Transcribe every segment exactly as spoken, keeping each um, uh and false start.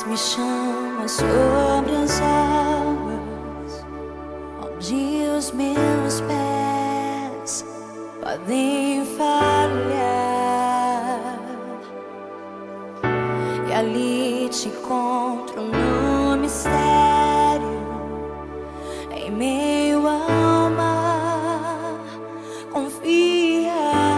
me chama sobre as águas, onde os meus pés podem falhar, e ali te encontro no mistério, em meio ao mar, confiarei.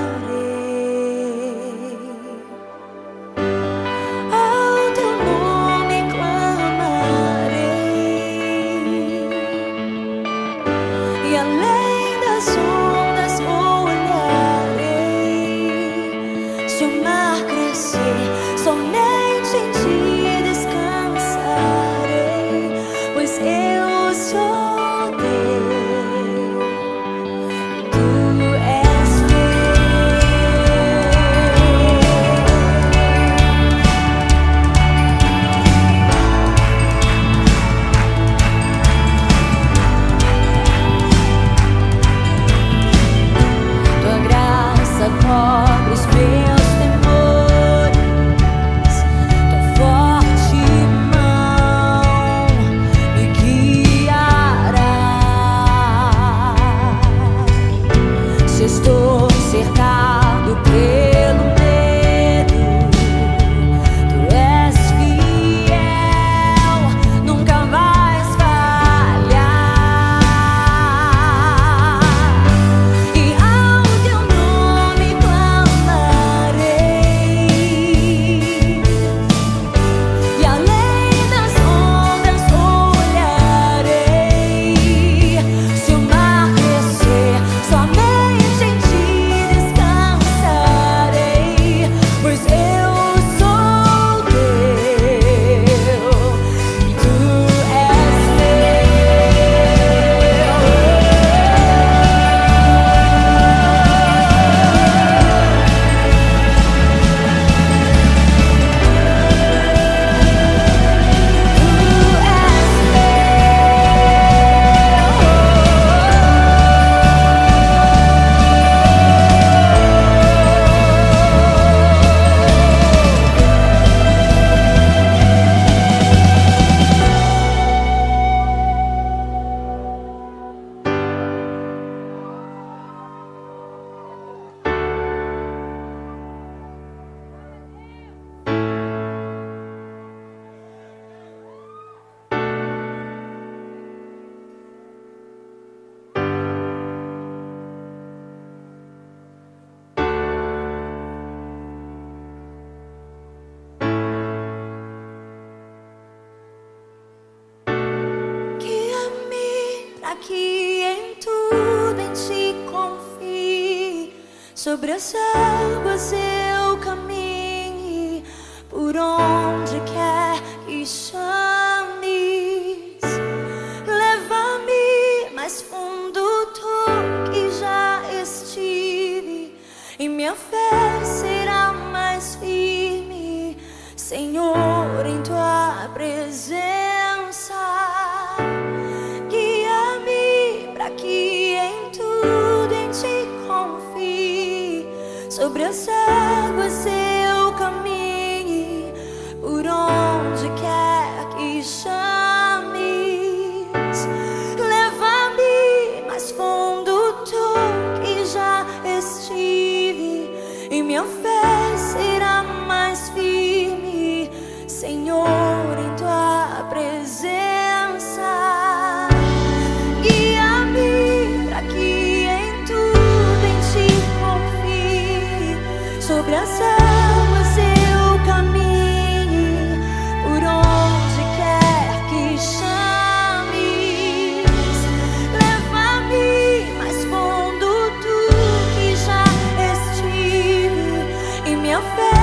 Ao teu nome clamarei, e além das ondas olharei. Se o mar crescer, somente em ti descansarei, pois eu sou teu, tu és meu. Tua graça cobre os meus temores, tua forte mão me guiará. Se estou cercado pelo medo, tu és fiel, nunca vais falhar. E ao teu nome clamarei, e além das ondas olharei. Se o mar crescer, somente em ti descansarei, pois eu sou teu, tu és que em tudo em ti confie, sobre as águas eu caminhe, por onde quer que chames. Leva-me mais fundo tu que já estive, e minha fé será mais firme, Senhor, em tua presença. Que em tudo em ti confie, sobre as águas eu caminhe, por onde quer que chames. Leva-me mais fundo tu que já estive, e minha fé será mais firme, Senhor, em tua presença. Sobre as águas eu caminhe, por onde quer que chames. Leva-me mais fundo tu que já estive, e minha fé